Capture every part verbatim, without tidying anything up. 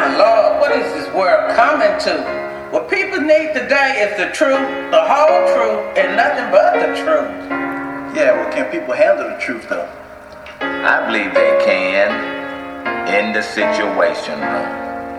My Lord, what is this world coming to? What people need today is the truth, the whole truth, and nothing but the truth. Yeah, well, can people handle the truth, though? I believe they can in the Situation Room.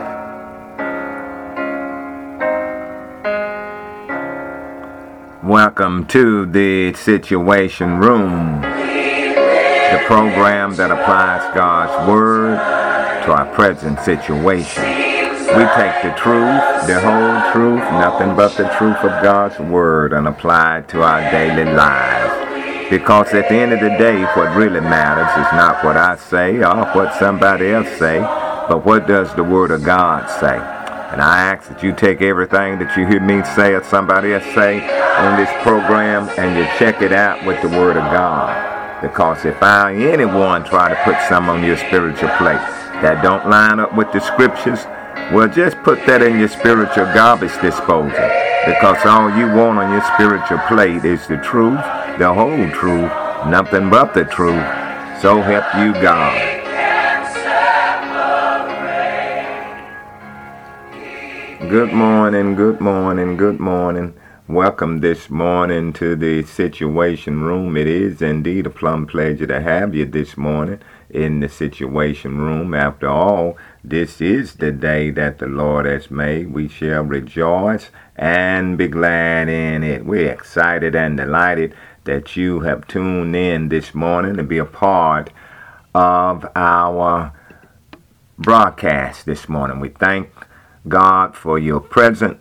Welcome to the Situation Room, the program that applies God's Word to our present situation. We take the truth, the whole truth, nothing but the truth of God's Word, and apply it to our daily lives. Because at the end of the day, what really matters is not what I say or what somebody else say, but what does the Word of God say. And I ask that you take everything that you hear me say or somebody else say on this program and you check it out with the Word of God. Because if I anyone try to put some on your spiritual plate that don't line up with the scriptures, well, just put that in your spiritual garbage disposal. Because all you want on your spiritual plate is the truth, the whole truth, nothing but the truth. So help you God. Good morning, good morning, good morning. Welcome this morning to the Situation Room. It is indeed a plumb pleasure to have you this morning in the Situation Room. After all, this is the day that the Lord has made. We shall rejoice and be glad in it. We're excited and delighted that you have tuned in this morning to be a part of our broadcast this morning. We thank God for your presence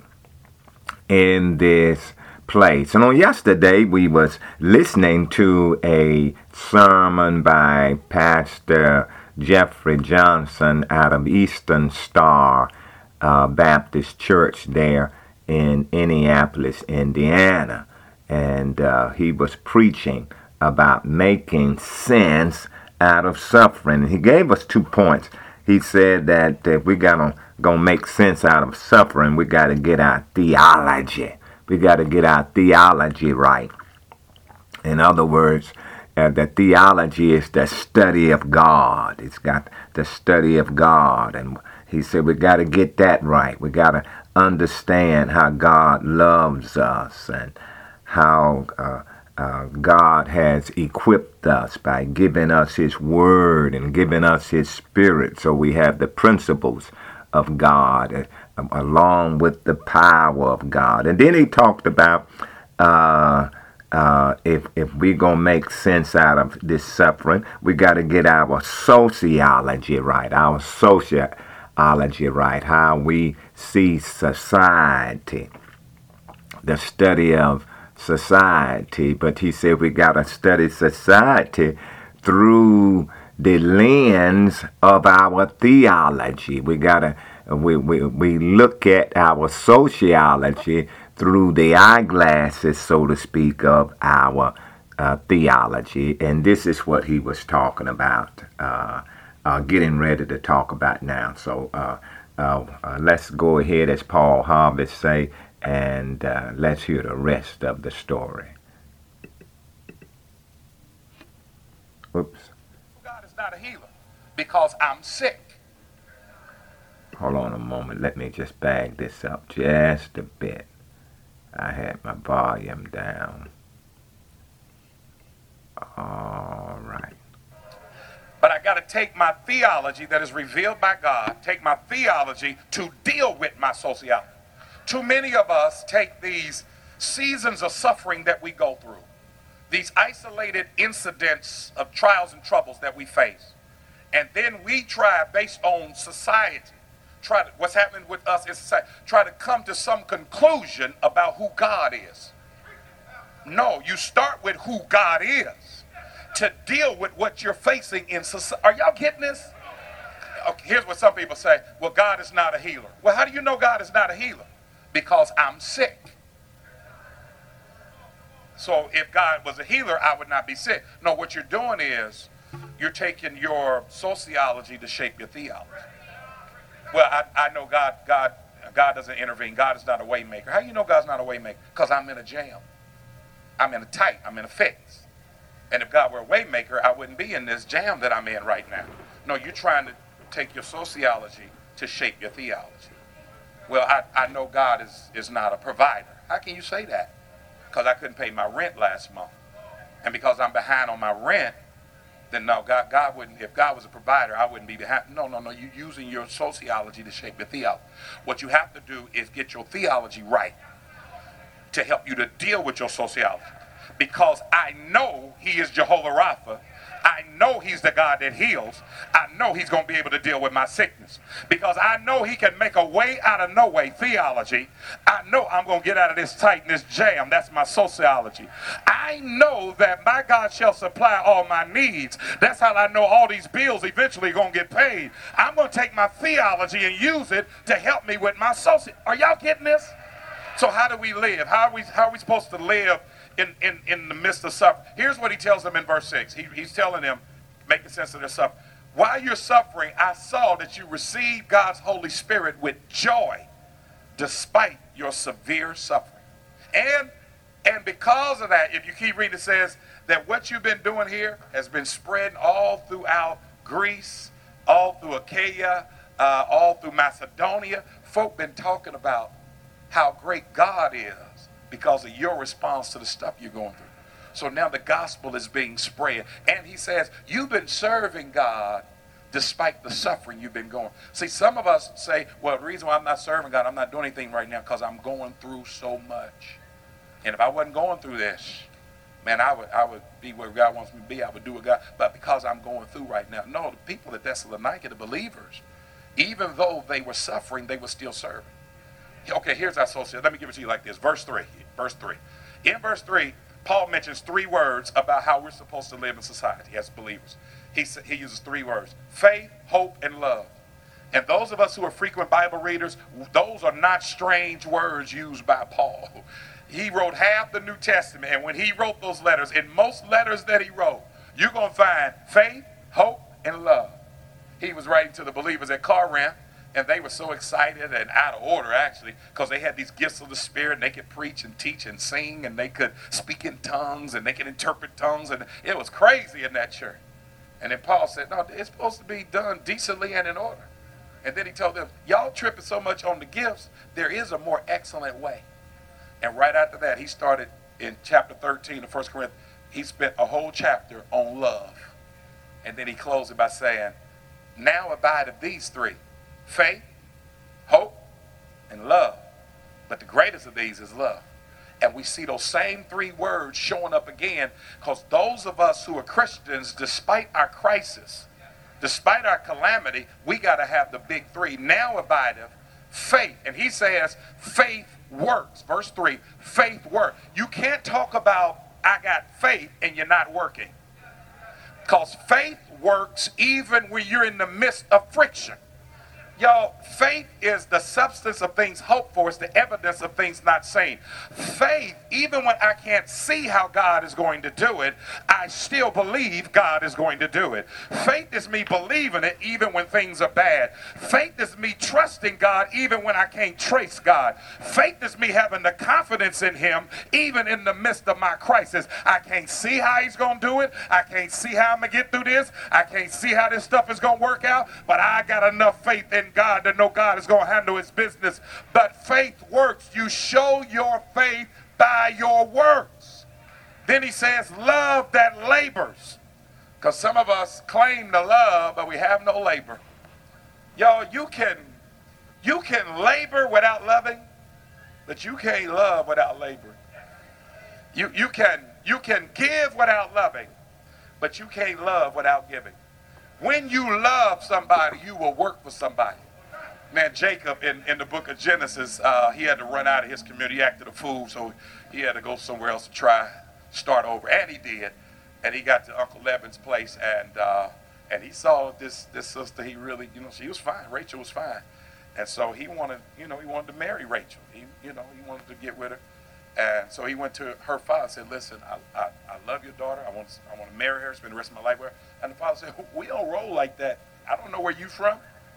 in this place. And on yesterday, we was listening to a sermon by Pastor Jeffrey Johnson out of Eastern Star uh, Baptist Church there in Indianapolis, Indiana. And uh, he was preaching about making sense out of suffering. And he gave us two points. He said that if we got to gonna make sense out of suffering, we got to get our theology. We got to get our theology right. In other words, uh, the theology is the study of God. It's got the study of God. And he said we got to get that right. We got to understand how God loves us and how uh, uh, God has equipped us by giving us His Word and giving us His Spirit. So we have the principles of God uh, along with the power of God. And then he talked about uh, uh, if if we're going to make sense out of this suffering, we got to get our sociology right, our sociology right, how we see society, the study of society. But he said we got to study society through the lens of our theology. We gotta we, we we look at our sociology through the eyeglasses, so to speak, of our uh, theology. And this is what he was talking about, uh, uh, getting ready to talk about now. So uh, uh, uh, let's go ahead, as Paul Harvey say, and uh, let's hear the rest of the story. Oops. Not a healer because I'm sick. Hold on a moment. Let me just bag this up just a bit. I had my volume down. All right. But I got to take my theology that is revealed by God, take my theology to deal with my sociology. Too many of us take these seasons of suffering that we go through, these isolated incidents of trials and troubles that we face. And then we try, based on society, try to, what's happening with us is society, try to come to some conclusion about who God is. No, you start with who God is to deal with what you're facing in society. Are y'all getting this? Okay, here's what some people say. Well, God is not a healer. Well, how do you know God is not a healer? Because I'm sick. So if God was a healer, I would not be sick. No, what you're doing is you're taking your sociology to shape your theology. Well, I, I know God, God, God doesn't intervene. God is not a way maker. How do you know God's not a way maker? Because I'm in a jam. I'm in a tight. I'm in a fix. And if God were a way maker, I wouldn't be in this jam that I'm in right now. No, you're trying to take your sociology to shape your theology. Well, I, I know God is, is not a provider. How can you say that? Because I couldn't pay my rent last month. And because I'm behind on my rent, then no, God, God wouldn't, if God was a provider, I wouldn't be behind. No, no, no, you're using your sociology to shape your theology. What you have to do is get your theology right to help you to deal with your sociology. Because I know he is Jehovah Rapha. I know he's the God that heals. I know he's going to be able to deal with my sickness. Because I know he can make a way out of no way, theology. I know I'm going to get out of this tight and this jam. That's my sociology. I know that my God shall supply all my needs. That's how I know all these bills eventually going to get paid. I'm going to take my theology and use it to help me with my soci. Are y'all getting this? So how do we live? How are we, how are we supposed to live In, in, in the midst of suffering? Here's what he tells them in verse six. He, he's telling them, making sense of their suffering. While you're suffering, I saw that you received God's Holy Spirit with joy, despite your severe suffering. And, and because of that, if you keep reading, it says that what you've been doing here has been spreading all throughout Greece, all through Achaia, uh, all through Macedonia. Folk been talking about how great God is because of your response to the stuff you're going through. So now the gospel is being spread. And he says, you've been serving God despite the suffering you've been going. See, some of us say, well, the reason why I'm not serving God, I'm not doing anything right now because I'm going through so much. And if I wasn't going through this, man, I would I would be where God wants me to be. I would do what God, but because I'm going through right now. No, the people at Thessalonica, the believers, even though they were suffering, they were still serving. Okay, here's our social. Let me give it to you like this. Verse three. Verse three. In verse three, Paul mentions three words about how we're supposed to live in society as believers. He, he uses three words: faith, hope, and love. And those of us who are frequent Bible readers, those are not strange words used by Paul. He wrote half the New Testament, and when he wrote those letters, in most letters that he wrote, you're going to find faith, hope, and love. He was writing to the believers at Corinth, and they were so excited and out of order, actually, because they had these gifts of the Spirit, and they could preach and teach and sing, and they could speak in tongues, and they could interpret tongues, and it was crazy in that church. And then Paul said, no, it's supposed to be done decently and in order. And then he told them, y'all tripping so much on the gifts, there is a more excellent way. And right after that, he started in chapter thirteen of First Corinthians. He spent a whole chapter on love. And then he closed it by saying, now abide of these three: faith, hope, and love. But the greatest of these is love. And we see those same three words showing up again, because those of us who are Christians, despite our crisis, despite our calamity, we got to have the big three. Now abideth faith. And he says faith works. Verse three, faith works. You can't talk about I got faith and you're not working. Because faith works even when you're in the midst of friction. Y'all, faith is the substance of things hoped for. It's the evidence of things not seen. Faith, even when I can't see how God is going to do it, I still believe God is going to do it. Faith is me believing it even when things are bad. Faith is me trusting God even when I can't trace God. Faith is me having the confidence in him even in the midst of my crisis. I can't see how he's going to do it. I can't see how I'm going to get through this. I can't see how this stuff is going to work out, but I got enough faith in God to know God is going to handle his business. But faith works. You show your faith by your works. Then he says, love that labors. Because some of us claim to love, but we have no labor. Y'all, you can, you can labor without loving, but you can't love without laboring. You, you, can, you can give without loving, but you can't love without giving. When you love somebody, you will work for somebody. Man, Jacob in, in the book of Genesis, uh, he had to run out of his community. He acted a fool, so he had to go somewhere else to try, start over. And he did. And he got to Uncle Laban's place, and uh, and he saw this this sister. He really, you know, she was fine. Rachel was fine. And so he wanted, you know, he wanted to marry Rachel. He, you know, he wanted to get with her. And so he went to her father and said, listen, I, I, I love your daughter. I want, to, I want to marry her, spend the rest of my life with her. And the father said, we don't roll like that. I don't know where you from,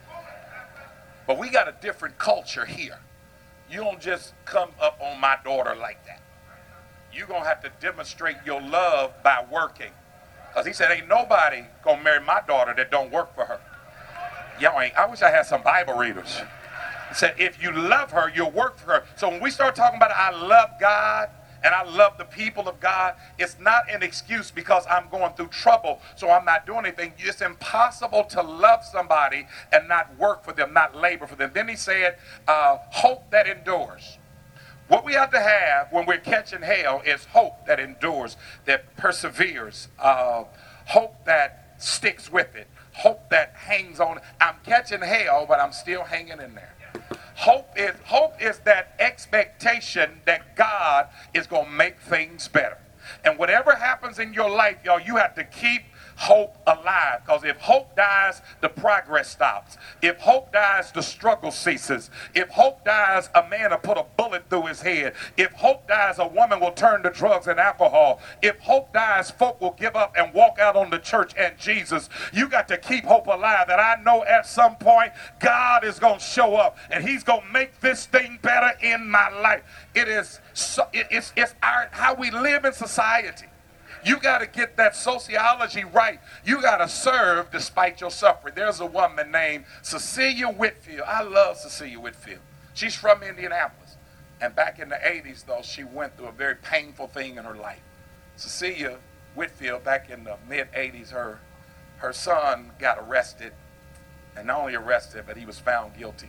but we got a different culture here. You don't just come up on my daughter like that. You're going to have to demonstrate your love by working. Because he said, ain't nobody going to marry my daughter that don't work for her. Y'all ain't, I wish I had some Bible readers. It said, if you love her, you'll work for her. So when we start talking about I love God and I love the people of God, it's not an excuse because I'm going through trouble, so I'm not doing anything. It's impossible to love somebody and not work for them, not labor for them. Then he said, uh, hope that endures. What we have to have when we're catching hell is hope that endures, that perseveres, uh, hope that sticks with it, hope that hangs on. I'm catching hell, but I'm still hanging in there. Hope is hope is that expectation that God is going to make things better. And whatever happens in your life, y'all, you have to keep hope alive, because if hope dies, the progress stops. If hope dies, the struggle ceases. If hope dies, a man will put a bullet through his head. If hope dies, a woman will turn to drugs and alcohol. If hope dies, folk will give up and walk out on the church and Jesus. You got to keep hope alive, that I know at some point God is going to show up and he's going to make this thing better in my life. It is so, it, it's, it's our, how we live in society. You got to get that sociology right. You got to serve despite your suffering. There's a woman named Cecilia Whitfield. I love Cecilia Whitfield. She's from Indianapolis. And back in the eighties, though, she went through a very painful thing in her life. Cecilia Whitfield, back in the mid eighties, her, her son got arrested. And not only arrested, but he was found guilty.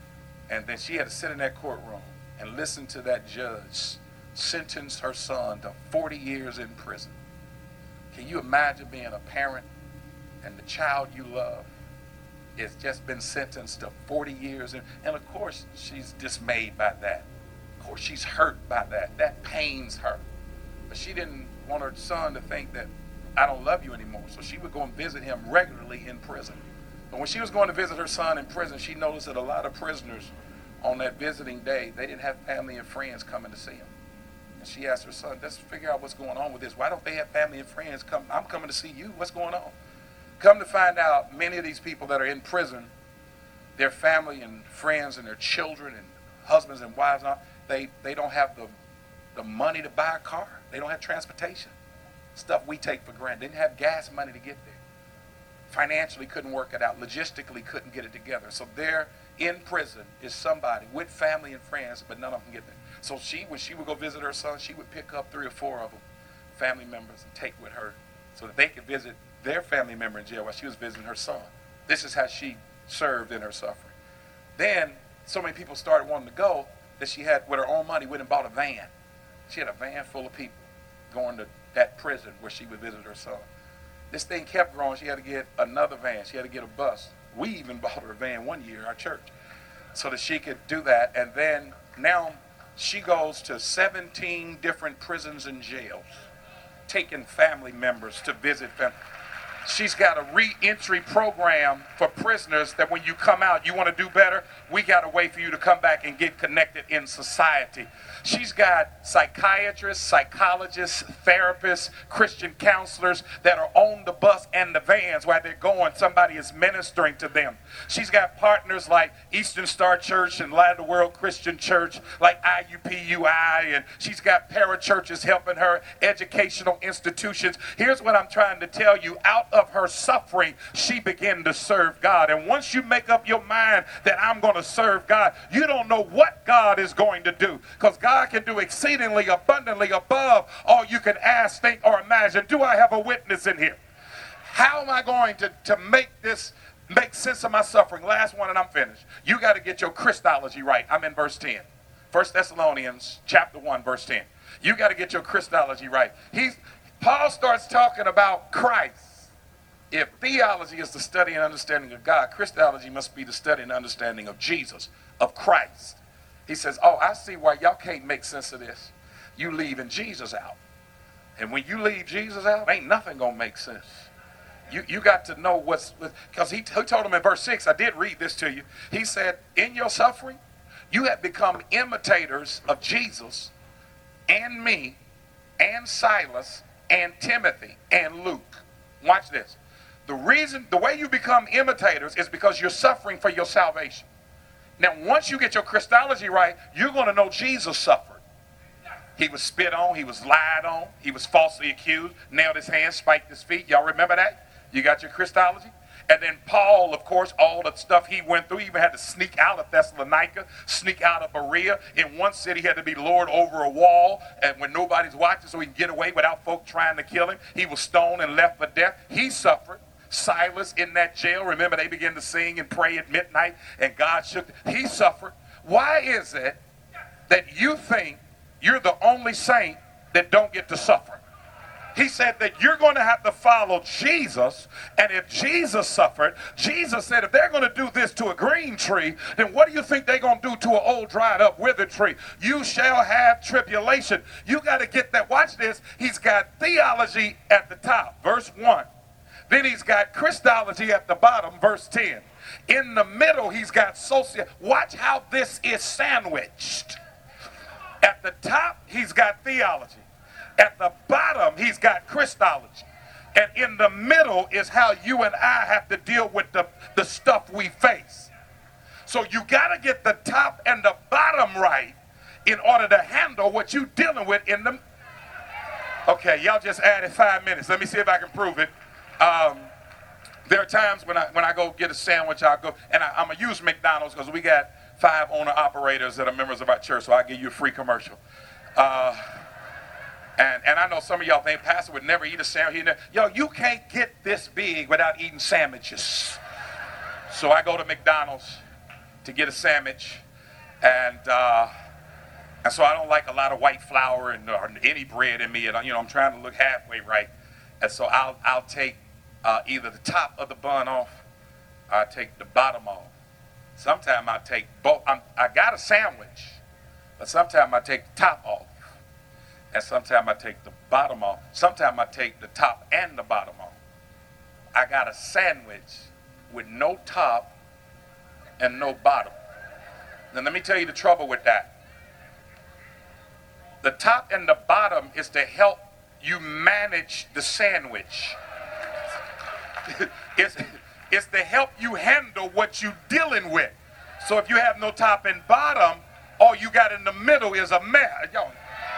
And then she had to sit in that courtroom and listen to that judge sentence her son to forty years in prison. Can you imagine being a parent and the child you love has just been sentenced to forty years? In, and of course, she's dismayed by that. Of course, she's hurt by that. That pains her. But she didn't want her son to think that I don't love you anymore. So she would go and visit him regularly in prison. But when she was going to visit her son in prison, she noticed that a lot of prisoners on that visiting day, they didn't have family and friends coming to see him. And she asked her son, let's figure out what's going on with this. Why don't they have family and friends come? I'm coming to see you. What's going on? Come to find out, many of these people that are in prison, their family and friends and their children and husbands and wives, and all, they, they don't have the, the money to buy a car. They don't have transportation. Stuff we take for granted. They didn't have gas money to get there. Financially couldn't work it out. Logistically couldn't get it together. So there in prison is somebody with family and friends, but none of them get there. So she, when she would go visit her son, she would pick up three or four of them, family members, and take with her so that they could visit their family member in jail while she was visiting her son. This is how she served in her suffering. Then so many people started wanting to go that she had, with her own money, went and bought a van. She had a van full of people going to that prison where she would visit her son. This thing kept growing. She had to get another van. She had to get a bus. We even bought her a van one year, our church, so that she could do that. And then now she goes to seventeen different prisons and jails, taking family members to visit them. She's got a re-entry program for prisoners that when you come out, you want to do better, we got a way for you to come back and get connected in society. She's got psychiatrists, psychologists, therapists, Christian counselors that are on the bus and the vans while they're going. Somebody is ministering to them. She's got partners like Eastern Star Church and Light of the World Christian Church, like I U P U I, and she's got parachurches helping her, educational institutions. Here's what I'm trying to tell you. Out of her suffering, she began to serve God. And once you make up your mind that I'm going to serve God, you don't know what God is going to do, because God can do exceedingly abundantly above all you can ask, think, or imagine. Do I have a witness in here? How am I going to, to make this make sense of my suffering? Last one and I'm finished. You got to get your Christology right. I'm in verse ten. First Thessalonians chapter one, verse ten. You got to get your Christology right. He's, Paul starts talking about Christ. If theology is the study and understanding of God, Christology must be the study and understanding of Jesus, of Christ. He says, oh, I see why y'all can't make sense of this. You leaving Jesus out. And when you leave Jesus out, ain't nothing going to make sense. You, you got to know what's, because he, he told him in verse six, I did read this to you. He said, in your suffering, you have become imitators of Jesus and me and Silas and Timothy and Luke. Watch this. The reason, the way you become imitators is because you're suffering for your salvation. Now, once you get your Christology right, you're going to know Jesus suffered. He was spit on. He was lied on. He was falsely accused, nailed his hands, spiked his feet. Y'all remember that? You got your Christology? And then Paul, of course, all the stuff he went through, he even had to sneak out of Thessalonica, sneak out of Berea. In one city, he had to be lured over a wall and when nobody's watching so he can get away without folk trying to kill him. He was stoned and left for death. He suffered. Silas in that jail, remember they began to sing and pray at midnight and God shook. He suffered. Why is it that you think you're the only saint that don't get to suffer? He said that you're going to have to follow Jesus, and if Jesus suffered, Jesus said if they're going to do this to a green tree, then what do you think they're going to do to an old dried up withered tree? You shall have tribulation. You got to get that. Watch this. He's got theology at the top, verse one. Then he's got Christology at the bottom, verse ten. In the middle, he's got socio. Watch how this is sandwiched. At the top, he's got theology. At the bottom, he's got Christology. And in the middle is how you and I have to deal with the, the stuff we face. So you got to get the top and the bottom right in order to handle what you're dealing with in the... Okay, y'all just added five minutes. Let me see if I can prove it. Um, there are times when I when I go get a sandwich, I'll go, and I, I'm going to use McDonald's because we got five owner-operators that are members of our church, so I'll give you a free commercial. Uh... And, and I know some of y'all think Pastor would never eat a sandwich. Yo, you can't get this big without eating sandwiches. So I go to McDonald's to get a sandwich. And uh, and so I don't like a lot of white flour and or any bread in me. And you know, I'm trying to look halfway right. And so I'll, I'll take uh, either the top of the bun off or I'll take the bottom off. Sometimes I take both. I'm, I got a sandwich, but sometimes I take the top off. And sometimes I take the bottom off. Sometimes I take the top and the bottom off. I got a sandwich with no top and no bottom. Now let me tell you the trouble with that. The top and the bottom is to help you manage the sandwich. it's, it's to help you handle what you're dealing with. So if you have no top and bottom, all you got in the middle is a mess. Yo,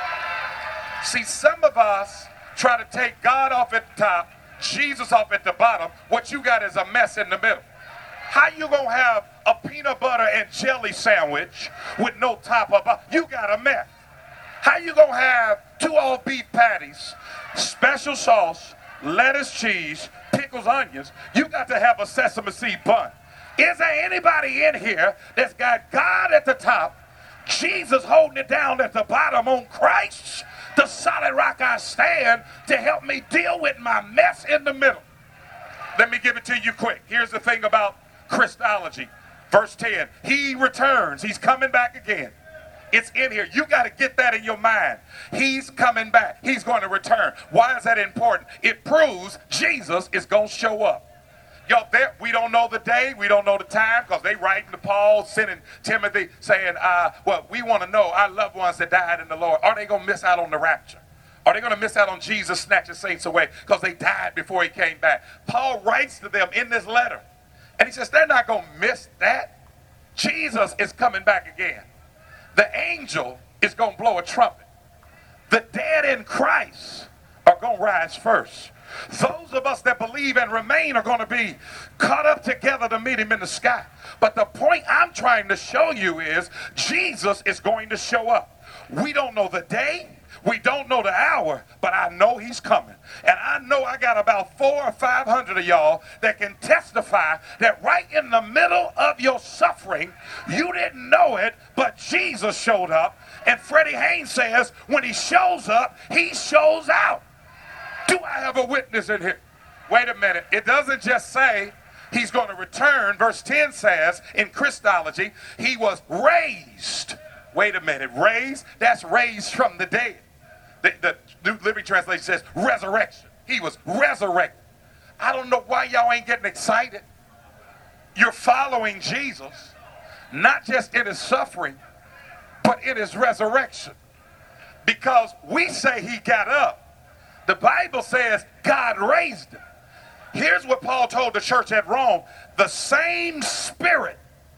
see, some of us try to take God off at the top, Jesus off at the bottom. What you got is a mess in the middle. How you gonna have a peanut butter and jelly sandwich with no top or bottom? You got a mess. How you gonna have two all beef patties, special sauce, lettuce, cheese, pickles, onions? You got to have a sesame seed bun. Is there anybody in here that's got God at the top, Jesus holding it down at the bottom on Christ, the solid rock I stand, to help me deal with my mess in the middle? Let me give it to you quick. Here's the thing about Christology. Verse ten, he returns. He's coming back again. It's in here. You got to get that in your mind. He's coming back. He's going to return. Why is that important? It proves Jesus is going to show up. Yo, there, we don't know the day, we don't know the time, because they writing to Paul, sending Timothy, saying, uh, well, we want to know our loved ones that died in the Lord. Are they going to miss out on the rapture? Are they going to miss out on Jesus snatching saints away because they died before he came back? Paul writes to them in this letter, and he says they're not going to miss that. Jesus is coming back again. The angel is going to blow a trumpet. The dead in Christ are going to rise first. Those of us that believe and remain are going to be caught up together to meet him in the sky. But the point I'm trying to show you is Jesus is going to show up. We don't know the day. We don't know the hour, but I know he's coming. And I know I got about four or five hundred of y'all that can testify that right in the middle of your suffering, you didn't know it, but Jesus showed up. And Freddie Haynes says when he shows up, he shows out. Do I have a witness in here? Wait a minute. It doesn't just say he's going to return. Verse ten says in Christology, he was raised. Wait a minute. Raised? That's raised from the dead. The, the New Living Translation says resurrection. He was resurrected. I don't know why y'all ain't getting excited. You're following Jesus, not just in his suffering, but in his resurrection. Because we say he got up. The Bible says God raised him. Here's what Paul told the church at Rome. The same spirit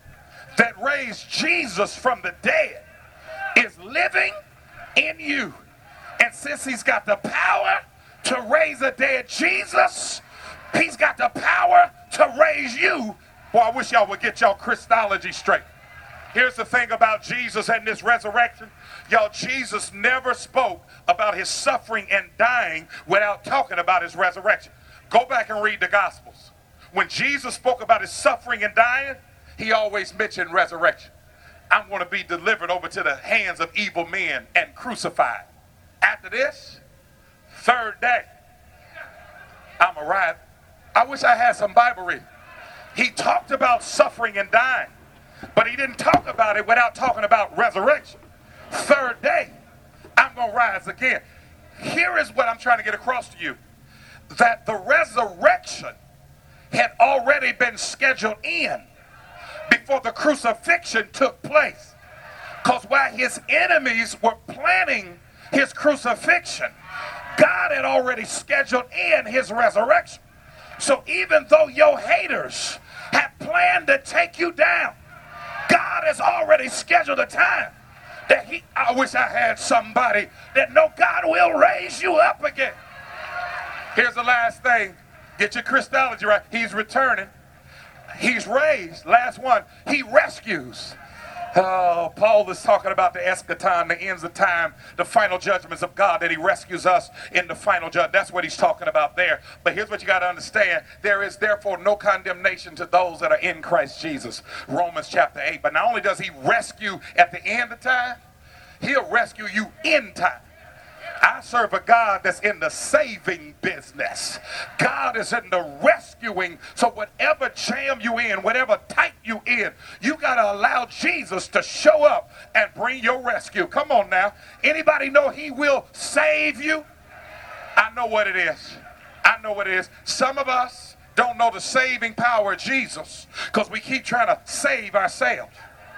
that raised Jesus from the dead is living in you. And since he's got the power to raise a dead Jesus, He's got the power to raise you. Boy, I wish y'all would get y'all Christology straight. Here's the thing about Jesus and this resurrection. Y'all, Jesus never spoke about his suffering and dying without talking about his resurrection. Go back and read the Gospels. When Jesus spoke about his suffering and dying, he always mentioned resurrection. I'm going to be delivered over to the hands of evil men and crucified. After this, third day, I'm arrived. I wish I had some Bible reading. He talked about suffering and dying, but he didn't talk about it without talking about resurrection. Third day, I'm going to rise again. Here is what I'm trying to get across to you. That the resurrection had already been scheduled in before the crucifixion took place. Because while his enemies were planning his crucifixion, God had already scheduled in his resurrection. So even though your haters have planned to take you down, God has already scheduled a time that he, I wish I had somebody that know God will raise you up again. Here's the last thing. Get your Christology right. He's returning. He's raised. Last one. He rescues. Oh, Paul is talking about the eschaton, the ends of time, the final judgments of God, that he rescues us in the final judgment. That's what he's talking about there. But here's what you got to understand. There is therefore no condemnation to those that are in Christ Jesus. Romans chapter eight. But not only does he rescue at the end of time, he'll rescue you in time. I serve a God that's in the saving business. God is in the rescuing. So whatever jam you in, whatever type you in, you got to allow Jesus to show up and bring your rescue. Come on now. Anybody know he will save you? I know what it is. I know what it is. Some of us don't know the saving power of Jesus because we keep trying to save ourselves.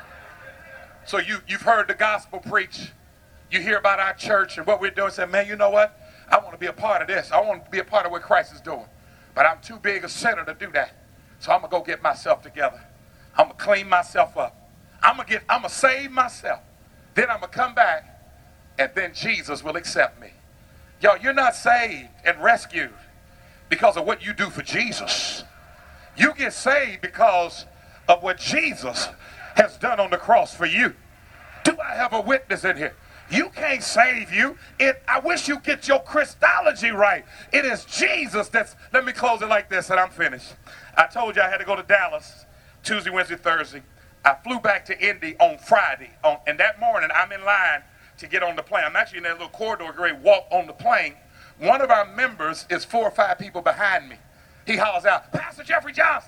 So you, you've heard the gospel preached. You hear about our church and what we're doing. Say, man, you know what? I want to be a part of this. I want to be a part of what Christ is doing. But I'm too big a sinner to do that. So I'm going to go get myself together. I'm going to clean myself up. I'm going to get, I'm going to save myself. Then I'm going to come back and then Jesus will accept me. Y'all, you're not saved and rescued because of what you do for Jesus. You get saved because of what Jesus has done on the cross for you. Do I have a witness in here? You can't save you. It, I wish you get your Christology right. It is Jesus that's, let me close it like this and I'm finished. I told you I had to go to Dallas Tuesday, Wednesday, Thursday. I flew back to Indy on Friday. On, and that morning I'm in line to get on the plane. I'm actually in that little corridor, great walk on the plane. One of our members is four or five people behind me. He hollers out, Pastor Jeffrey Johnson.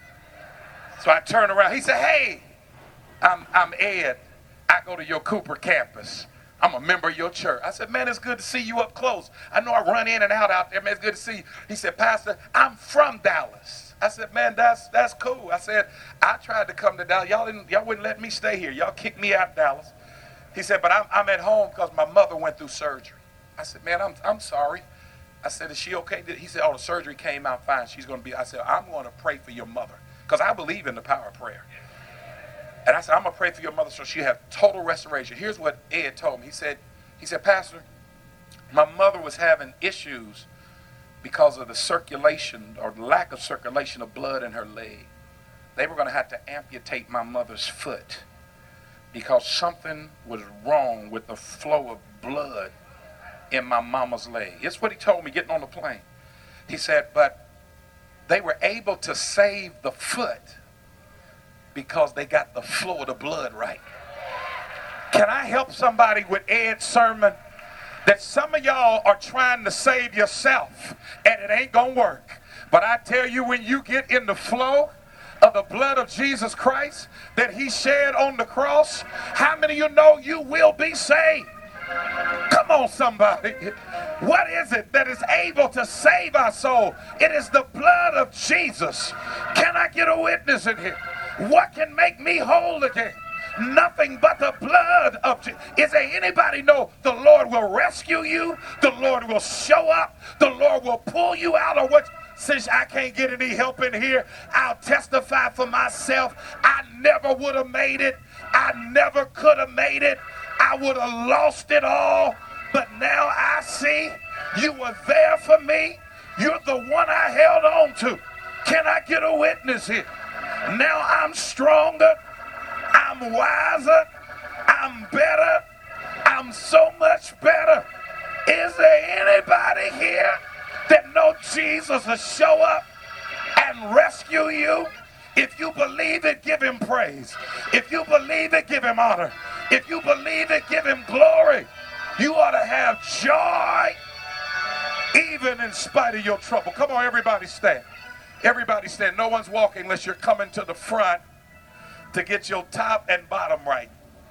So I turn around. He said, hey, I'm, I'm Ed. I go to your Cooper campus. I'm a member of your church. I said, man, it's good to see you up close. I know I run in and out out there, man. It's good to see you. He said, Pastor, I'm from Dallas. I said, man, that's that's cool. I said, I tried to come to Dallas. Y'all didn't, y'all wouldn't let me stay here. Y'all kicked me out of Dallas. He said, but I'm, I'm at home because my mother went through surgery. I said, man, I'm, I'm sorry. I said, is she okay? He said, oh, the surgery came out fine. She's going to be, I said, I'm going to pray for your mother because I believe in the power of prayer. And I said, I'm going to pray for your mother so she'll have total restoration. Here's what Ed told me. He said, he said, Pastor, my mother was having issues because of the circulation or the lack of circulation of blood in her leg. They were going to have to amputate my mother's foot because something was wrong with the flow of blood in my mama's leg. It's what he told me getting on the plane. He said, but they were able to save the foot because they got the flow of the blood right. Can I help somebody with Ed's sermon? That some of y'all are trying to save yourself and it ain't gonna work. But I tell you, when you get in the flow of the blood of Jesus Christ that he shed on the cross, how many of you know you will be saved? Come on, somebody. What is it that is able to save our soul? It is the blood of Jesus. Can I get a witness in here? What can make me whole again? Nothing but the blood of Jesus. Is there anybody know the Lord will rescue you? The Lord will show up. The Lord will pull you out of what. Since I can't get any help in here, I'll testify for myself. I never would have made it. I never could have made it. I would have lost it all. But now I see you were there for me. You're the one I held on to. Can I get a witness here? Now I'm stronger. I'm wiser. I'm better. I'm so much better. Is there anybody here that knows Jesus will show up and rescue you? If you believe it, give him praise. If you believe it, give him honor. If you believe it, give him glory. You ought to have joy even in spite of your trouble. Come on, everybody stand. Everybody stand. No one's walking unless you're coming to the front to get your top and bottom right.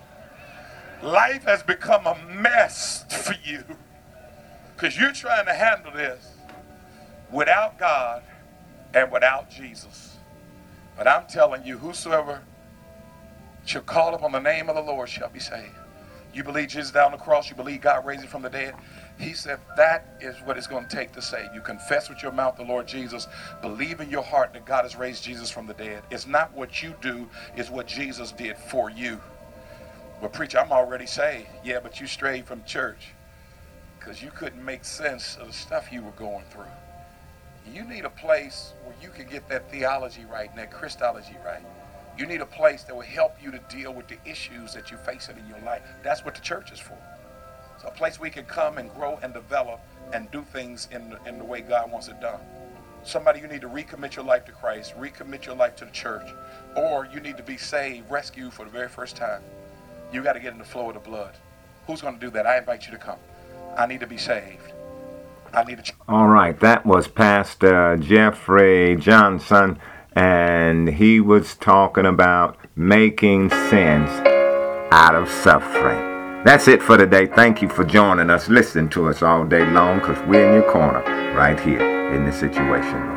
Life has become a mess for you because you're trying to handle this without God and without Jesus. But I'm telling you, whosoever shall call upon the name of the Lord shall be saved. You believe Jesus died on the cross, you believe God raised him from the dead. He said that is what it's going to take to save you. Confess with your mouth the Lord Jesus. Believe in your heart that God has raised Jesus from the dead. It's not what you do, it's what Jesus did for you. Well, preacher, I'm already saved. Yeah, but you strayed from church because you couldn't make sense of the stuff you were going through. You need a place where you can get that theology right and that Christology right. You need a place that will help you to deal with the issues that you're facing in your life. That's what the church is for. It's a place where you can come and grow and develop and do things in the, in the way God wants it done. Somebody, you need to recommit your life to Christ, recommit your life to the church, or you need to be saved, rescued for the very first time. You got to get in the flow of the blood. Who's going to do that? I invite you to come. I need to be saved. I need to. All right, that was Pastor Jeffrey Johnson, and he was talking about making sense out of suffering. That's it for today. Thank you for joining us. Listen to us all day long because we're in your corner right here in the Situation Room.